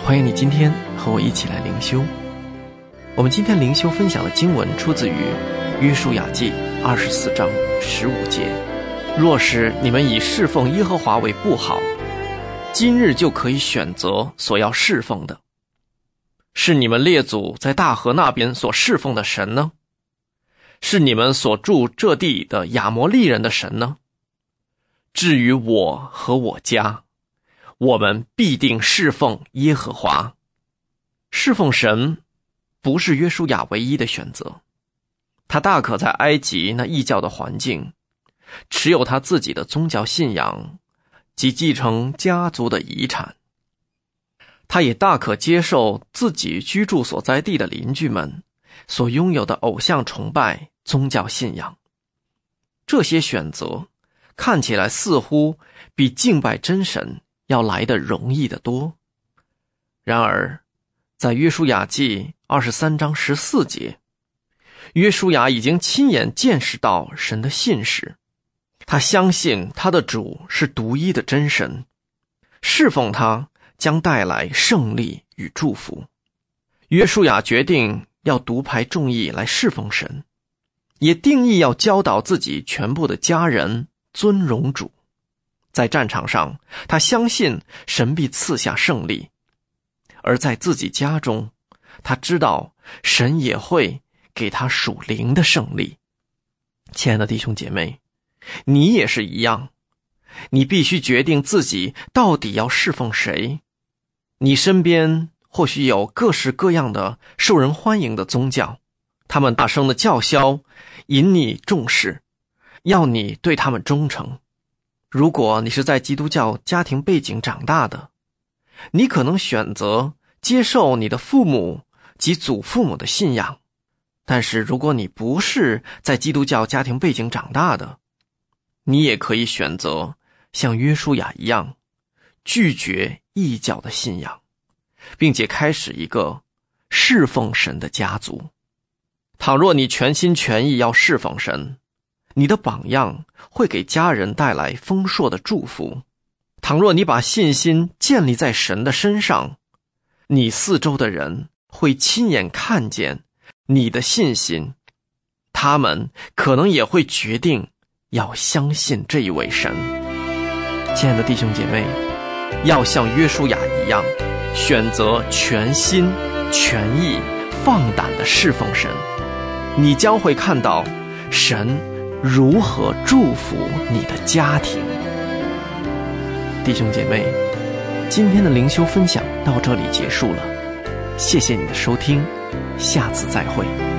欢迎你今天和我一起来灵修。我们今天灵修分享的经文出自于约书亚记24章15节。若是你们以侍奉耶和华为不好，今日就可以选择所要侍奉的。是你们列祖在大河那边所侍奉的神呢？是你们所住这地的亚摩利人的神呢？至于我和我家，我们必定侍奉耶和华。侍奉神不是约书亚唯一的选择，他大可在埃及那异教的环境，持有他自己的宗教信仰及继承家族的遗产。他也大可接受自己居住所在地的邻居们所拥有的偶像崇拜宗教信仰。这些选择看起来似乎比敬拜真神要来得容易得多。然而在约书亚记23章14节，约书亚已经亲眼见识到神的信实，他相信他的主是独一的真神，侍奉他将带来胜利与祝福。约书亚决定要独排众议来侍奉神，也定义要教导自己全部的家人尊荣主。在战场上，他相信神必赐下胜利，而在自己家中，他知道神也会给他属灵的胜利。亲爱的弟兄姐妹，你也是一样，你必须决定自己到底要侍奉谁。你身边或许有各式各样的受人欢迎的宗教，他们大声的叫嚣，引你重视，要你对他们忠诚。如果你是在基督教家庭背景长大的，你可能选择接受你的父母及祖父母的信仰。但是如果你不是在基督教家庭背景长大的，你也可以选择像约书亚一样，拒绝异教的信仰，并且开始一个侍奉神的家族。倘若你全心全意要侍奉神，你的榜样会给家人带来丰硕的祝福。倘若你把信心建立在神的身上，你四周的人会亲眼看见你的信心，他们可能也会决定要相信这一位神。亲爱的弟兄姐妹，要像约书亚一样，选择全心全意放胆的侍奉神，你将会看到神如何祝福你的家庭。弟兄姐妹，今天的灵修分享到这里结束了，谢谢你的收听，下次再会。